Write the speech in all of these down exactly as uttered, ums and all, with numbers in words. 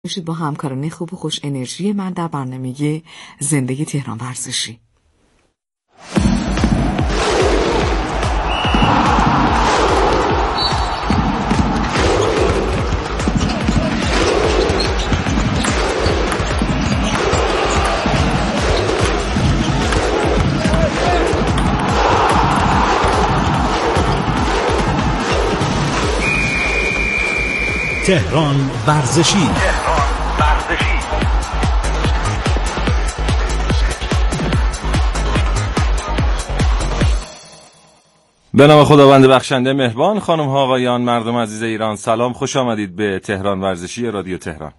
میشید با همکاران خوب و خوش انرژی من در برنامه زندگی تهران ورزشی. تهران ورزشی. به نام خداوند بخشنده مهربان، خانم ها آقایان، مردم عزیز ایران، سلام، خوش آمدید به تهران ورزشی رادیو تهران.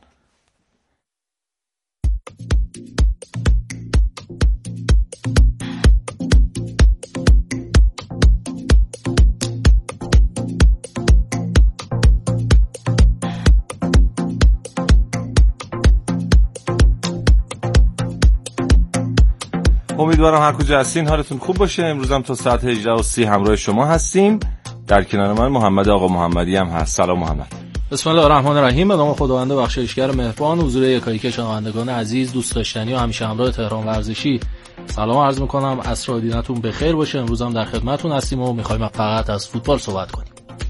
امیدوارم هر کجا هستین حالتون خوب باشه. امروز هم تا ساعت هجده و سی همراه شما هستیم. در کنار من محمد آقا محمدی هم هست. سلام محمد. بسم الله الرحمن الرحیم. به نام خداوند بخشایشگر مهربان، حضور یکایک شنوندگان عزیز، دوست داشتنی و همیشه همراه تهران ورزشی، سلام عرض میکنم. عصر و دینتون بخیر باشه. امروز هم در خدمتتون هستیم و میخوایم فقط از فوتبال صحبت کنیم.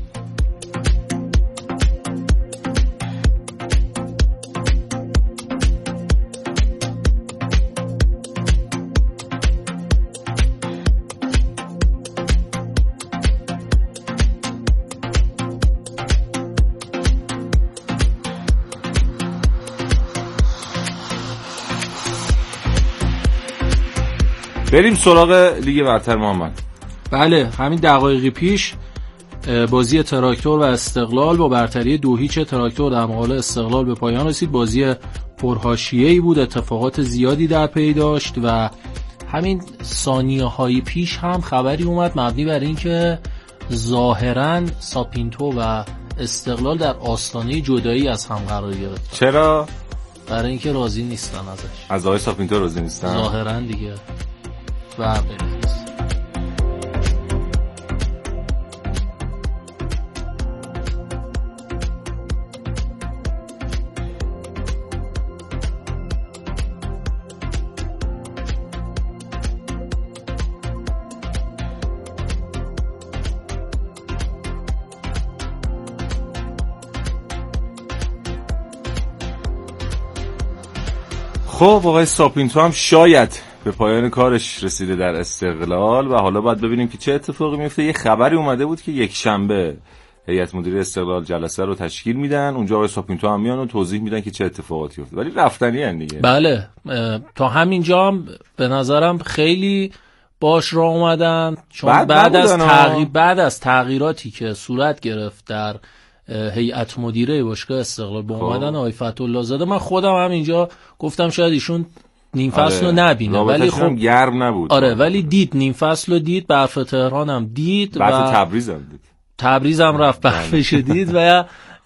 بریم سراغ لیگ برتر محمد. بله، همین دقایقی پیش بازی تراکتور و استقلال با برتری دو هیچ تراکتور در مقابل استقلال به پایان رسید. بازی پرحاشیه‌ای بود، اتفاقات زیادی در پی داشت و همین ثانیه‌های پیش هم خبری اومد مبنی بر اینکه ظاهراً ساپینتو و استقلال در آستانه جدایی از هم قرار گرفتن. چرا؟ برای اینکه راضی نیستن ازش. از آقای ساپینتو راضی نیستن؟ ظاهراً دیگه. و برید. خب آقای ساپینتو هم شاید به پایان کارش رسیده در استقلال و حالا باید ببینیم که چه اتفاقی میفته. یه خبری اومده بود که یک شنبه هیئت مدیره استقلال جلسه رو تشکیل میدن، اونجا آقای ساپینتو هم میان و توضیح میدن که چه اتفاقاتی افتاد، ولی رفتنی ان دیگه. بله، تا همینجا هم به نظرم خیلی باش راه اومدن، چون بعد, بعد از تغییر بعد از تغییراتی که صورت گرفت در هیئت مدیره باشگاه استقلال با اومدن آقای فتح‌الله زاده، من خودم هم اینجا گفتم شاید ایشون نیم فصل رو نبینه، ولی خب گرم نبود. آره، ولی دید نیم فصل رو دید، برف تهران هم دید، بعد تبریز هم دید، تبریز هم رفت برفش دید و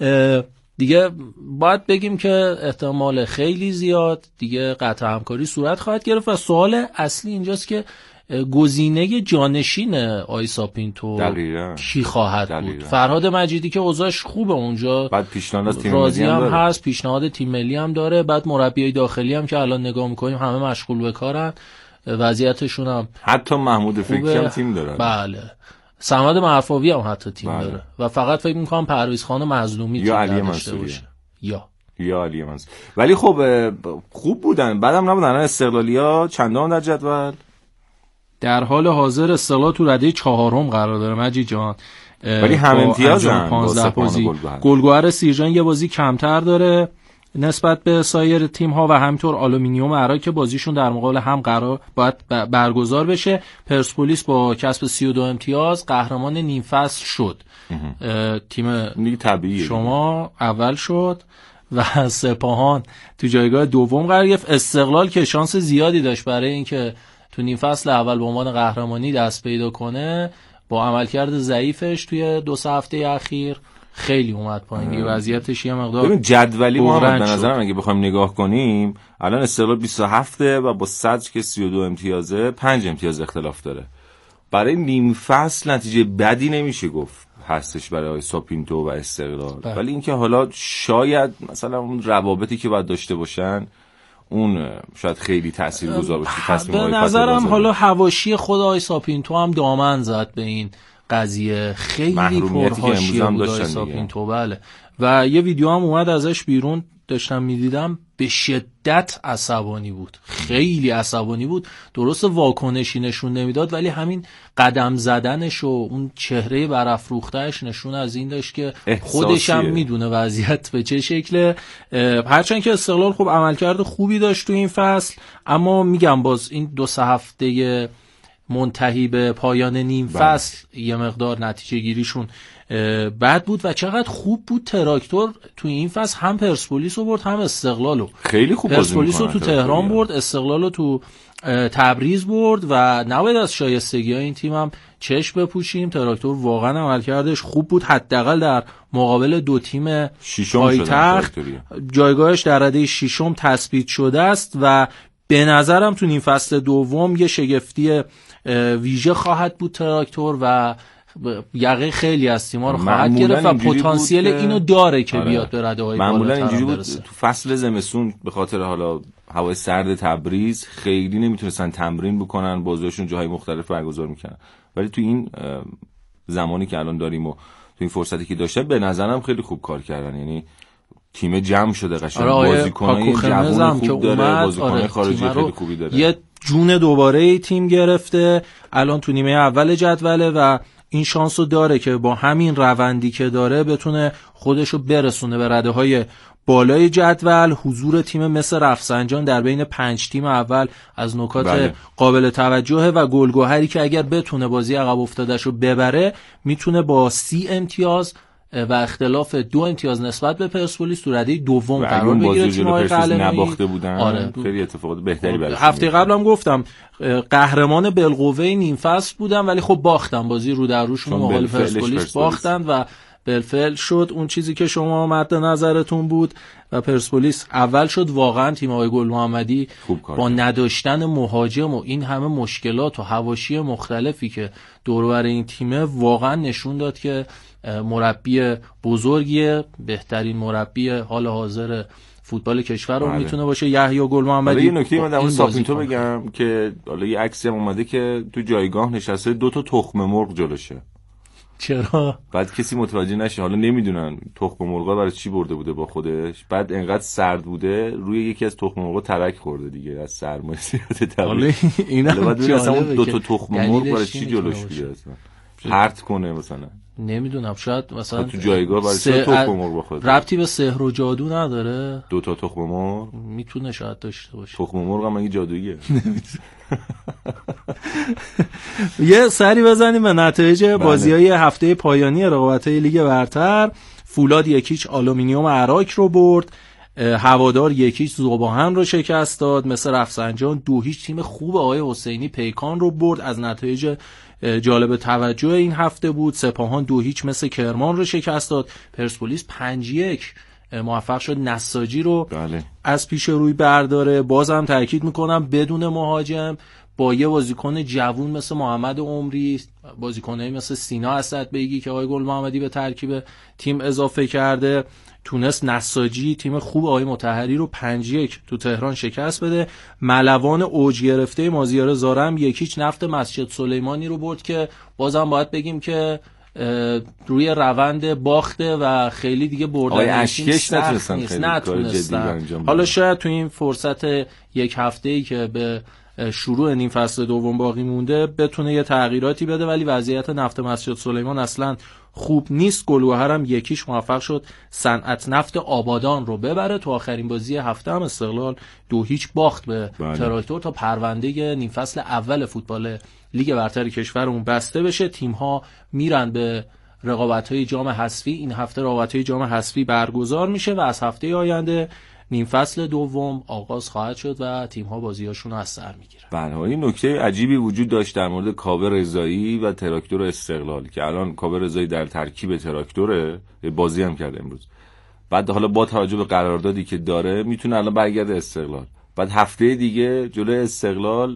دیگه باید بگیم که احتمال خیلی زیاد دیگه قطع همکاری صورت خواهد گرفت و سوال اصلی اینجاست که گزینه جانشین آقای ساپینتو کی خواهد دقیقا. بود فرهاد مجیدی که اوضاعش خوبه اونجا، بعد پیشنهاد از تیم ملی هم, هم هست، پیشنهاد تیم ملی هم داره، بعد مربیای داخلی هم که الان نگاه میکنیم همه مشغول به کارن، وضعیتشون هم حتی محمود فکری هم تیم داره. بله، صمد معرفاوی هم حتی تیم بله. داره و فقط فکر میکنم پرویز خان مظلومی یا علی منصوری یا یا علی منصوری، ولی خب خوب بودن، بعدم نبودن استقلالیا چندان در جدول. در حال حاضر استقلال تو رده چهارم قرار داره مجید جان، ولی هم امتیازن با بازی. گلگهر سیرجان یه بازی کمتر داره نسبت به سایر تیم‌ها و همینطور آلومینیوم عراق که بازیشون در مقابل هم قرار باید برگزار بشه. پرسپولیس با کسب سی و دو امتیاز قهرمان نیم فصل شد. تیم شما اول شد و سپاهان تو جایگاه دوم قرار گرفت. استقلال که شانس زیادی داشت برای اینکه تو نیم فصل اول به عنوان قهرمانی دست پیدا کنه، با عملکرد ضعیفش توی دو سه هفته اخیر خیلی اومد پایین. وضعیتش یه مقدار ببین جدولی ما به نظرم اگه بخوایم نگاه کنیم الان استقلال بیست و هفت و با صدر که سی و دو امتیازه پنج امتیاز اختلاف داره. برای نیم فصل نتیجه بدی نمیشه گفت. هستش برای ساپینتو و استقلال. بله. ولی اینکه حالا شاید مثلا اون روابطی که باید داشته باشن اون شاید خیلی تاثیرگذار باشه تصمیم‌های به نظرم حالا حواشی خود آقای ساپینتو هم دامن زد به این قضیه، خیلی پرحاشیه بود آقای ساپینتو. بله و یه ویدیو هم اومد ازش بیرون داشتم میدیدم، به شدت عصبانی بود، خیلی عصبانی بود. درست واکنشی نشون نمیداد ولی همین قدم زدنش و اون چهره برافروختهش نشون از این داشت که خودش هم میدونه وضعیت به چه شکله. هرچند که استقلال خوب عملکرد خوبی داشت تو این فصل، اما میگم باز این دو سه هفته منتهی به پایان نیم فصل بله. یه مقدار نتیجه گیریشون بد بود و چقدر خوب بود تراکتور توی این فصل، هم پرسپولیس رو برد هم استقلالو. خیلی خوب پرسپولیس رو تو تهران برد، استقلال رو تو تبریز برد و نباید از شایستگی های این تیم هم چشم بپوشیم. تراکتور واقعا عملکردش خوب بود، حداقل در مقابل دو تیم پایتخت جایگاهش در رده ششم تثبیت شده است و به نظرم تو این فصل دوم یه شگفتی ویژه خواهد بود تراکتور و یقه خیلی از تیم‌ها رو خواهد گرفت و پتانسیل اینو داره که آره. بیاد به رده‌های بالاتر معمولا اینجوری بود برسه. تو فصل زمستون به خاطر حالا هوای سرد تبریز خیلی نمیتونستن تمرین بکنن، بازیاشون جاهای مختلف برگزار میکنن، ولی تو این زمانی که الان داریم و تو این فرصتی که داشتن به نظرم خیلی خوب کار کردن. یعنی تیم جمع شده قشنگ، بازیکنای جوان خوب داره، بازیکنای خارجی خیلی خوبی داره، یه جون دوباره تیم گرفته الان تو نیمه اول جدوله و این شانسو داره که با همین روندی که داره بتونه خودشو برسونه به رده‌های بالای جدول. حضور تیم مثل رفسنجان در بین پنج تیم اول از نکات بله. قابل توجهه و گلگوهری که اگر بتونه بازی عقب افتادهشو ببره میتونه با سی امتیاز و اختلاف دو امتیاز نسبت به پرسپولیس تو رده دوم قرار بگیره. تیم‌های قلعه‌ای نباخته بودن آره. خیلی اتفاقات بهتری براش. هفته قبلم گفتم قهرمان بالقوه نیم فصل بودن ولی خب باختن، بازی رو در روشون مقابل پرسپولیس باختن و بالفعل شد اون چیزی که شما مد نظرتون بود و پرسپولیس اول شد. واقعا تیم آقای گل محمدی با نداشتن مهاجم و این همه مشکلات و حواشی مختلفی که دور و بر این تیمه واقعا نشون داد که مربی بزرگیه، بهترین مربی حال حاضر فوتبال کشور رو میتونه باشه یحیی گل محمدی. یه نکته من در مورد ساپینتو بگم که حالا یه عکسی هم اومده که تو جایگاه نشسته دو تا تخم مرغ جلوشه. چرا؟ بعد کسی متوجه نشه، حالا نمیدونن تخم مرغا برای چی برده بوده با خودش. بعد انقدر سرد بوده روی یکی از تخم مرغا ترک خورده دیگه از سرمایه زیاد حالا اینا بعد اصلا اون دو تا تخم مرغ برای چی جلوش بیاد اصلا پرت کنه مثلا. نمیدونم شاید مثلا تو جایگاه برای چه تخم مرغ با خودش ربطی به سحر و جادو نداره. دو تا تخم مرغ میتونه شاید داشته باشه. تخم مرغ هم مگه جادوییه؟ یه سری بزنیم به نتایج بازی‌های هفته پایانی رقابت‌های لیگ برتر. فولاد یکیچ آلومینیوم عراق رو برد. هوادار یکیچ ذوباهن رو شکست داد. مثل رفسنجان دو هیچ تیم خوب آقای حسینی پیکان رو برد. از نتایج جالب توجه این هفته بود. سپاهان دو هیچ مثل کرمان رو شکست داد. پرسپولیس پنج یک موفق شد نساجی رو بله. از پیش روی برداره. بازم تاکید میکنم بدون مهاجم با یه بازیکن جوون مثل محمد عمری، بازیکنایی مثل سینا اسدبیگی که آقای گل محمدی به ترکیب تیم اضافه کرده، تونست نساجی تیم خوب آقای مطهری رو پنج یک تو تهران شکست بده. ملوان اوج گرفته مازیار زارم یکیچ نفت مسجد سلیمانی رو برد که بازم باید بگیم که روی روند باخته و خیلی دیگه بردن اشکش نتونستن نتونستن حالا شاید تو این فرصت یک هفته‌ای که به شروع نیم فصل دوم باقی مونده بتونه یه تغییراتی بده، ولی وضعیت نفت مسجد سلیمان اصلا خوب نیست. گلگهر هم یکیش موفق شد صنعت نفت آبادان رو ببره. تو آخرین بازی هفته هم استقلال دو هیچ باخت به بله. تراکتور تا پرونده نیم فصل اول فوتبال لیگ برتر کشورمون بسته بشه. تیم‌ها میرن به رقابت‌های جام حذفی. این هفته رقابت‌های جام حذفی برگزار میشه و از هفته آینده نیم فصل دوم آغاز خواهد شد و تیم‌ها بازی‌هاشون رو از سر می‌گیرن. بله، این نکته عجیبی وجود داشت در مورد کاوه رضایی و تراکتور استقلال که الان کاوه رضایی در ترکیب تراکتوره، بازی هم کرده امروز. بعد حالا با توجه به قراردادی که داره میتونه الان برگرده استقلال. بعد هفته دیگه جلوی استقلال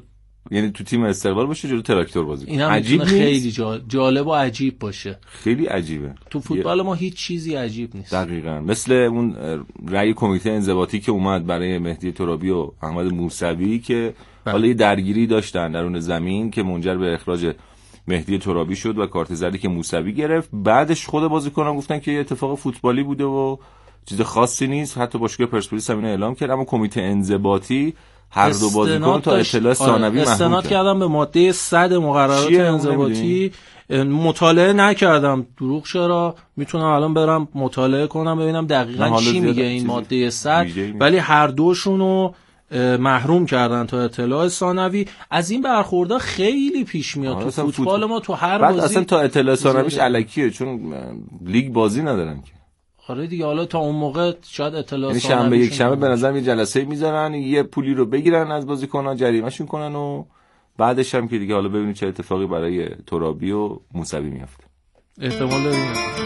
یعنی تو تیم استقلال باشه جلو تراکتور بازی کنه. عجیب خیلی جالب و عجیب باشه. خیلی عجیبه. تو فوتبال ما هیچ چیزی عجیب نیست. دقیقاً مثل اون رأی کمیته انضباطی که اومد برای مهدی ترابی و احمد موسوی که حالا یه درگیری داشتن درون زمین که منجر به اخراج مهدی ترابی شد و کارت زردی که موسوی گرفت. بعدش خود بازیکنان گفتن که یه اتفاق فوتبالی بوده و چیز خاصی نیست. حتی باشگاه پرسپولیس هم اینو اعلام کرد، اما کمیته انضباطی هر دو بازیکن تا اطلاع ثانوی محکوم کرد. استناد کردم به ماده صد مقررات انضباطی. مطالعه نکردم، دروغ چرا، میتونم الان برم مطالعه کنم ببینم دقیقاً چی میگه این ماده صد، ولی هر دوشونو محروم کردن تا اطلاع ثانوی. از این برخوردها خیلی پیش میاد تو فوتبال فوتبال ما. تو هر بعد بازی اصلا تا اطلاع ثانویش الکیه، چون لیگ بازی ندارن که. آره دیگه، حالا تا اون موقع شاید اطلاع ثانوی شنبه یک شنبه به نظر یه جلسه میذارن، یه پولی رو بگیرن از بازیکن‌ها، جریمه‌شون کنن و بعدش هم که دیگه حالا ببینیم چه اتفاقی برای ترابی و موسوی میفته. احتمال داریم.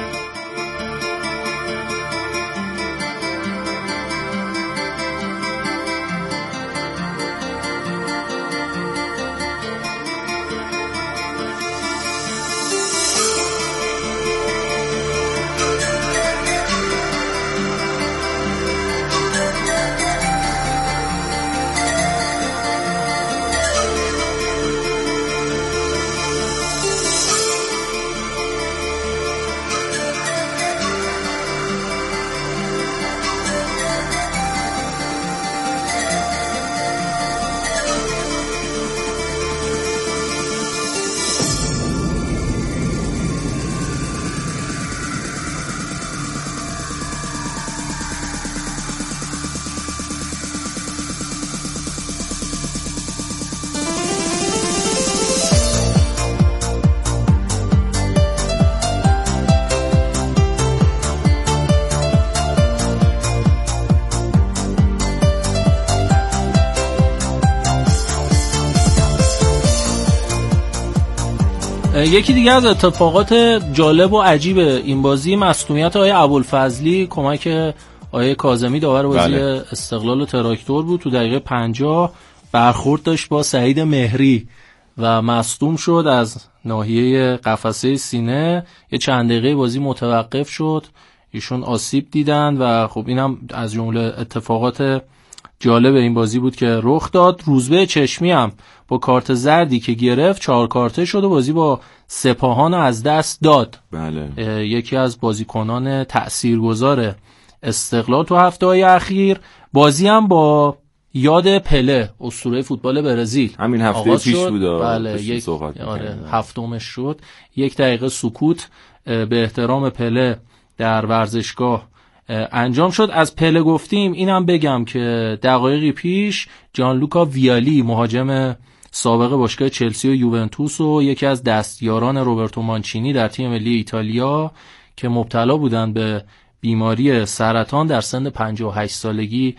یکی دیگه از اتفاقات جالب و عجیب این بازی مصدومیت آقای ابوالفضلی کمک آقای کاظمی داور بازی بله. استقلال و تراکتور بود. تو دقیقه پنجاه برخورد داشت با سعید مهری و مصدوم شد از ناحیه قفسه سینه. یه چند دقیقه بازی متوقف شد، ایشون آسیب دیدن و خب اینم از جمله اتفاقات جالب این بازی بود که رخ داد. روزبه چشمی هم با کارت زردی که گرفت چهار کارته شد و بازی با سپاهان از دست داد. بله. یکی از بازیکنان تأثیرگذار استقلال تو هفته‌های اخیر. بازی هم با یاد پله اسطوره فوتبال برزیل همین هفته پیش بود. بله یک آره هفتمش شد. یک دقیقه سکوت به احترام پله در ورزشگاه انجام شد. از پله گفتیم اینم بگم که دقایقی پیش جانلوکا ویالی مهاجم سابق باشگاه چلسی و یوونتوس و یکی از دستیاران روبرتو مانچینی در تیم ملی ایتالیا که مبتلا بودن به بیماری سرطان در سن پنجاه و هشت سالگی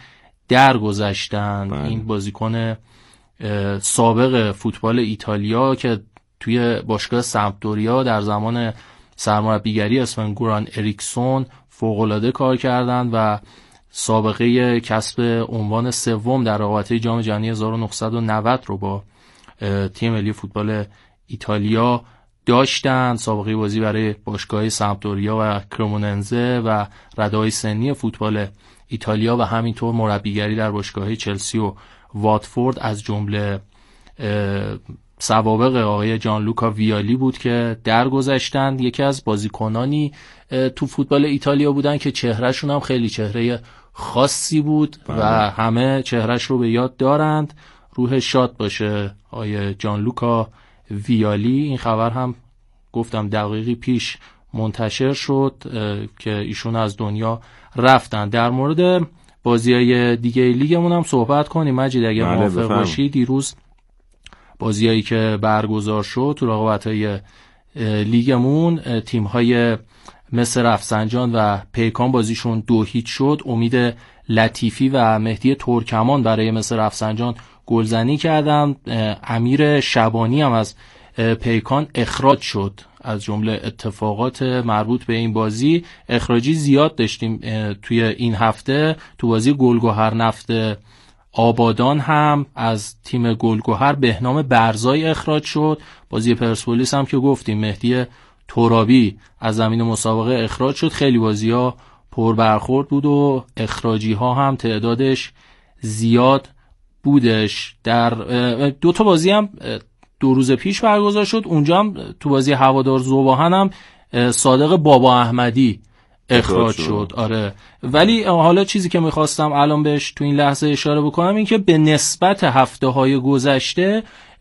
درگذشتن. این بازیکن سابق فوتبال ایتالیا که توی باشگاه سمپدوریا در زمان سرمربیگری اسفن گوران اریکسون فوق‌العاده کار کردند و سابقه کسب عنوان سوم در رقابت‌های جام جهانی هزار و نهصد و نود رو با تیم ملی فوتبال ایتالیا داشتن. سابقه بازی برای باشگاه سمپدوریا و کرموننزه و رده‌های سنی فوتبال ایتالیا و همینطور مربیگری در باشگاه چلسی و واتفورد از جمله سوابق آقای جانلوکا ویالی بود که درگذشتند. یکی از بازیکنانی تو فوتبال ایتالیا بودن که چهرهشون هم خیلی چهره خاصی بود بله. و همه چهرهش رو به یاد دارند. روح شاد باشه آقای جانلوکا ویالی. این خبر هم گفتم دقیقی پیش منتشر شد که ایشون از دنیا رفتن. در مورد بازی‌های دیگه لیگمون هم صحبت کنیم مجید اگه بله موافق باشی. دیروز بازیایی که برگزار شد تو رقابت‌های لیگمون، تیم‌های مثل رفسنجان و پیکان بازیشون دو هیچ شد. امید لطیفی و مهدی ترکمان برای مثل رفسنجان گلزنی کردن. امیر شبانی هم از پیکان اخراج شد. از جمله اتفاقات مربوط به این بازی اخراجی زیاد داشتیم توی این هفته. تو بازی گلگهر نفت آبادان هم از تیم گلگهر بهنام برزای اخراج شد. بازی پرسپولیس هم که گفتیم مهدی ترابی از زمین مسابقه اخراج شد. خیلی بازی‌ها پر برخورد بود و اخراجی ها هم تعدادش زیاد بودش. در دو تا بازی هم دو روز پیش برگزار شد، اونجا هم تو بازی هوادار ذوباهن هم صادق بابا احمدی اخراج شد. آره، ولی حالا چیزی که میخواستم الان بهش تو این لحظه اشاره بکنم این که به نسبت هفته های گذشته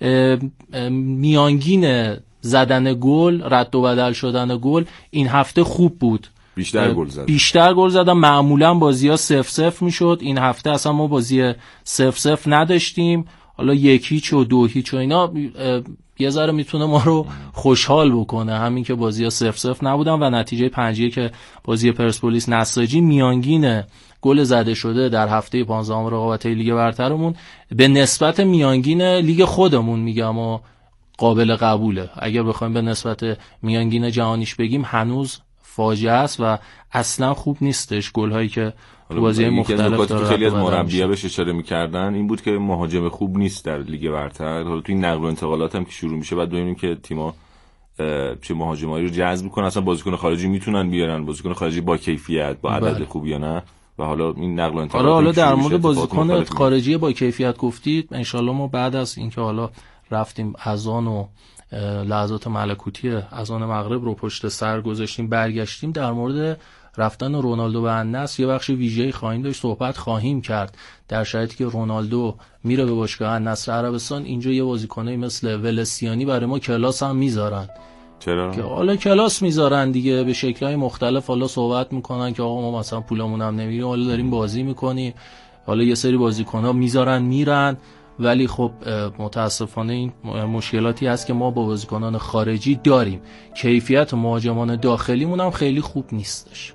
میانگین زدن گل، رد و بدل شدن گل این هفته خوب بود. بیشتر گل زدن بیشتر گل زدن. معمولا بازی‌ها صفر صفر میشد، این هفته اصلا ما بازی صفر صفر نداشتیم. حالا یک هیچ و دو هیچ و اینا یه ذره میتونه ما رو خوشحال بکنه، همین که بازی‌ها صفر صفر نبودن و نتیجه پنج که بازی پرسپولیس نساجی میانگین گل زده شده در هفته پانزدهم رقابت‌های لیگ برترمون به نسبت میانگین لیگ خودمون میگم و قابل قبوله. اگر بخوایم به نسبت میانگین جهانیش بگیم هنوز فاجعه است و اصلا خوب نیستش گل‌هایی که تو بازی مختلف داره. خیلی از مربی‌ها بهش اشاره می‌کردن این بود که مهاجم خوب نیست در لیگ برتر. حالا تو این نقل و انتقالات هم که شروع میشه بعد ببینیم که تیم‌ها چه مهاجمایی رو جذب می‌کنن، اصلا بازیکن خارجی میتونن بیارن، بازیکن خارجی با کیفیت با عدد بله. خوب یا نه. و حالا این نقل و انتقالات حالا در مورد بازیکن خارجی با کیفیت گفتید، ان شاءالله ما بعد از اینکه حالا رفتیم اذان و لحظات ملکوتی اذان مغرب رو پشت سر گذاشتیم برگشتیم در مورد رفتن رونالدو به النصر یه بخش ویژه‌ای خواهیم داشت، صحبت خواهیم کرد. در شرایطی که رونالدو میره به باشگاه النصر عربستان، اینجا یه بازیکنایی مثل ولسیانی برای ما کلاس هم میذارن. چرا؟ که حالا کلاس میذارن دیگه، به شکل‌های مختلف حالا صحبت میکنن که آقا ما مثلا پولمون هم نمیریم، حالا داریم بازی میکنیم. حالا یه سری بازیکن‌ها میذارن میرن، ولی خب متاسفانه این مشکلاتی هست که ما با بازیکنان خارجی داریم. کیفیت مهاجمان داخلیمون هم خیلی خوب نیستش.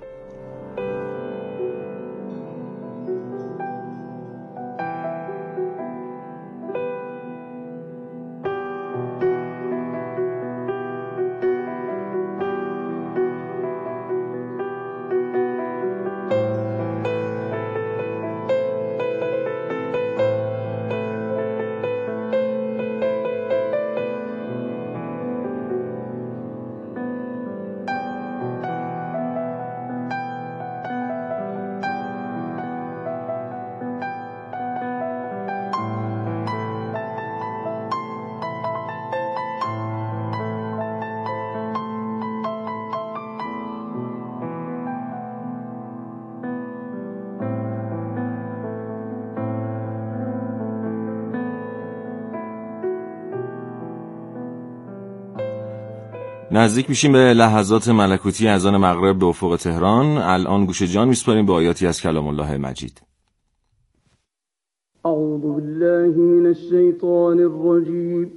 نزدیک میشیم به لحظات ملکوتی اذان مغرب به افق تهران. الان گوش جان میسپاریم به آیاتی از کلام الله مجید. اعوذ بالله من الشیطان الرجیم.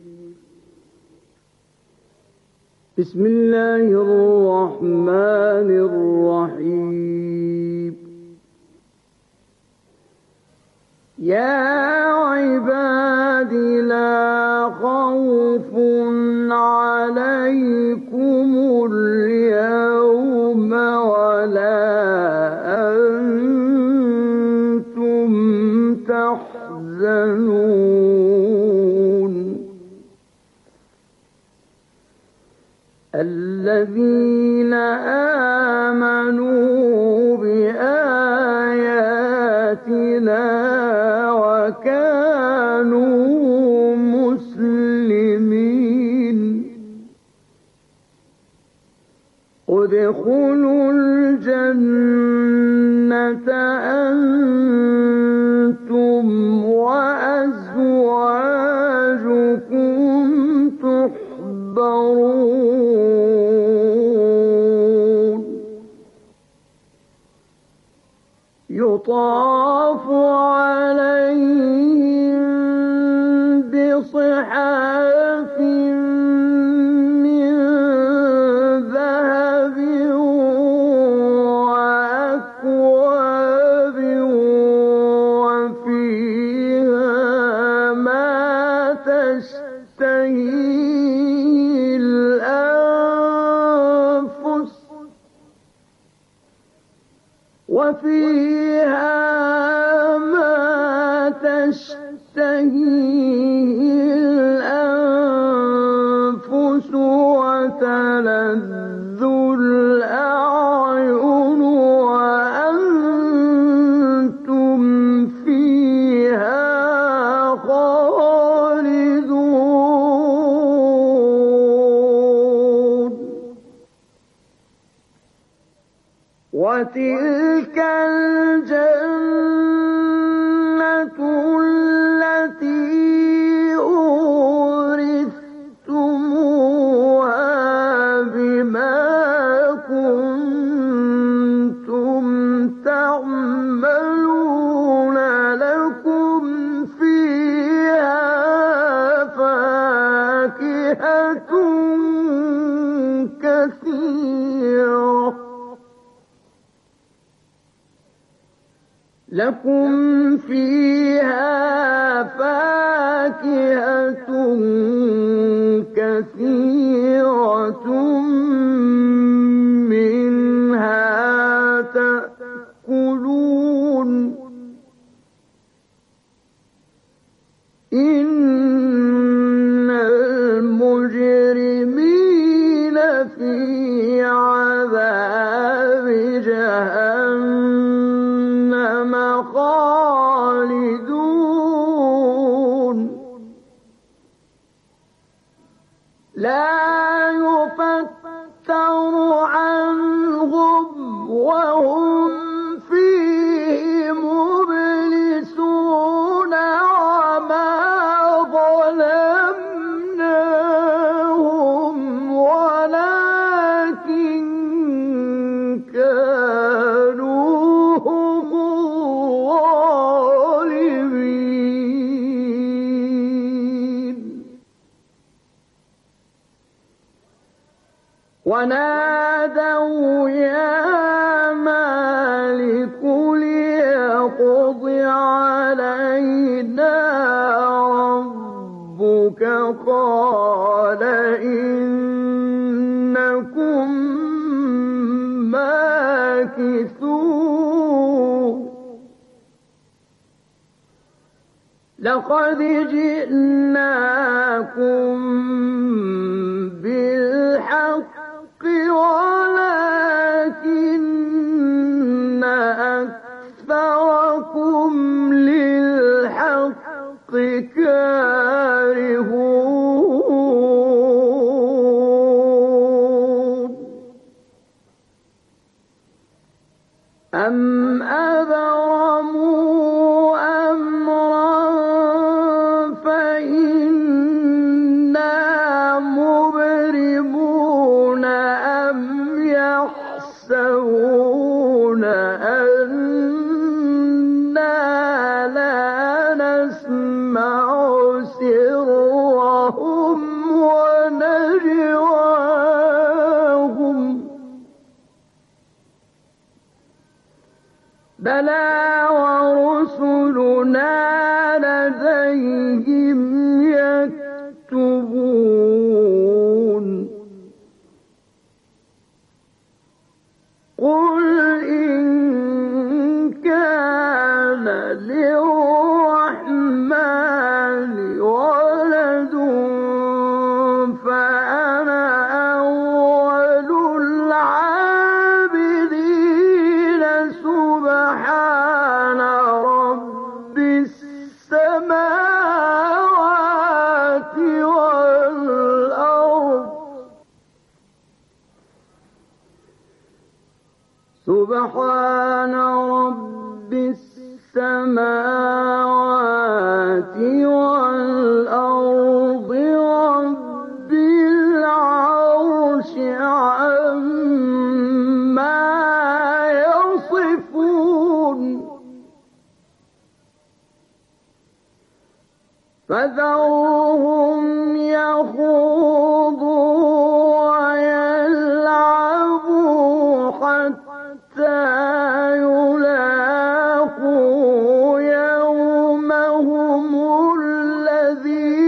بسم الله الرحمن الرحیم. یا عبادی لا خوف عليكم اليوم ولا أنتم تحزنون الذين آمنوا بآياتنا وكانوا ادخلوا الجنة أنتم وأزواجكم تحبرون يطاف عليهم بصحاف وفيها ما تشتهي تشتهيه الأنفس وتلذ الأعين وأنتم فيها خالدون وتلك الجنة التي أورثتموها بما كنتم تعملون لكم فيها فاكهة كثيرة لكم فيها فاكهة كثيرة منها تأكلون إن المجرمين في عذاب جهنم خالدون لا يفتر عنهم وهم فيه مبلسون وما ظلمناهم ولكن كانوا هم الظالمين ونادوا يا مالك ليقض علينا ربك قال إنكم ماكثون لقد جئناكم بالحق ولكن أكثركم للحق كارهون أم أبرموا أمرا فإنا مبرمون أم يحسبون أنا لا نسمع سرهم ونجواهم بلى ورسلنا لديهم يكتبون قل إن كان للرحمن ولد فأنا أول العابدين سبحان رب السماوات والأرض سبحان رب السماوات والأرض رب العرش عما يصفون فذرهم يخوضوا ويلعبوا حتى يلاقوا يومهم الذي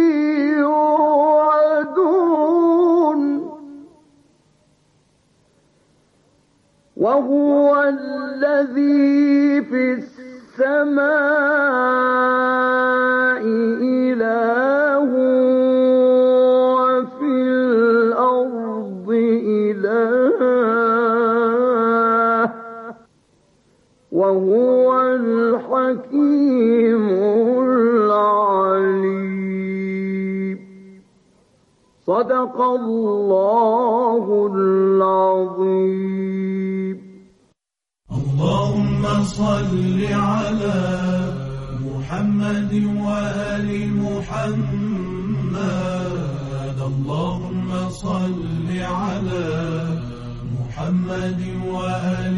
يوعدون وهو الذي في السماء صدق الله العظيم. اللهم صل على محمد وآل محمد. اللهم صل على محمد وآل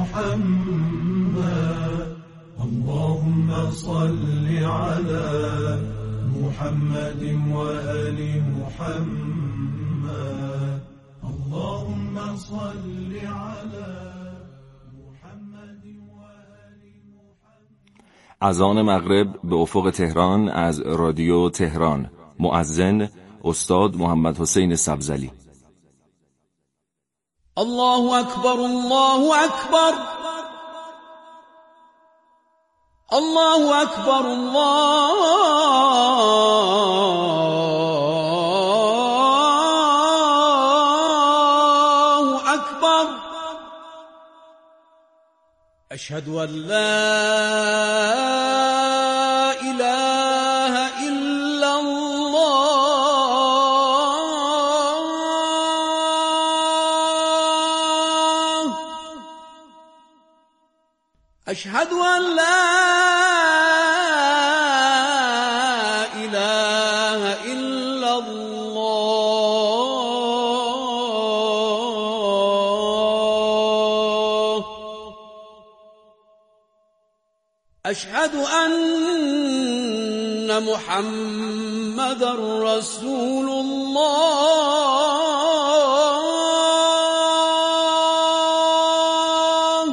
محمد. اللهم صل على محمد وآل محمد. اللهم صل على محمد وآل محمد. اذان مغرب به افق تهران از رادیو تهران. مؤذن استاد محمد حسین سبزلی. الله اکبر، الله اکبر، الله اکبر، الله اکبر. اشهد ان لا اله الا الله. اشهد ان لا اله الا الله. اشهد ان محمد رسول الله.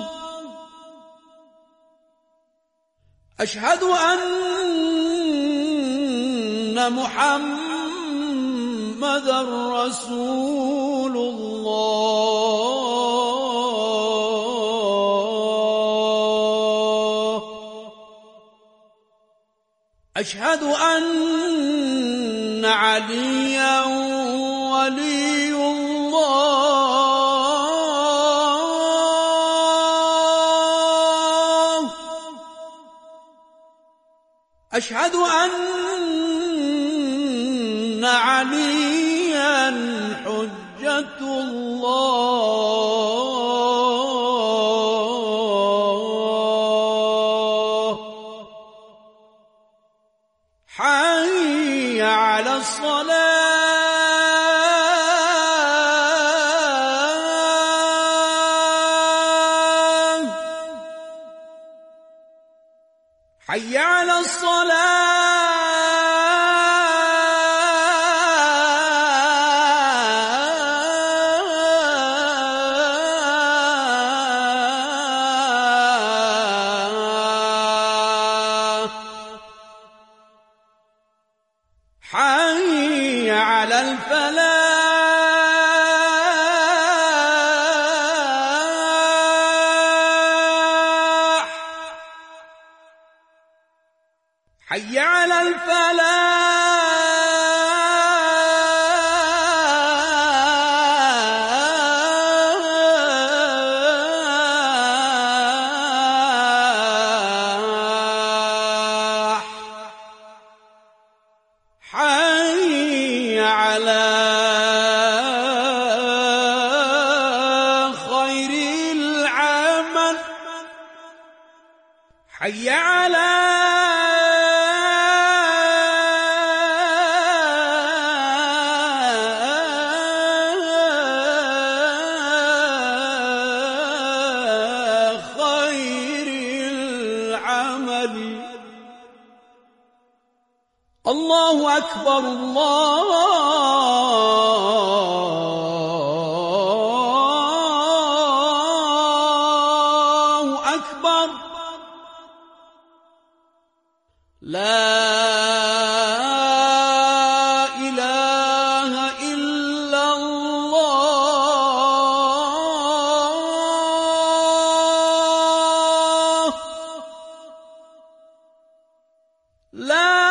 اشهد ان محمد رسول الله. اشهد ان عليا ولي الله. اشهد ان عليا حجة الله. حي على الصلاة، حي على الصلاة، حي على الفلاح، حي على الفلاح، حي على خير العمل، حي على خير العمل. الله أكبر، الله أكبر. لا إله إلا الله. لا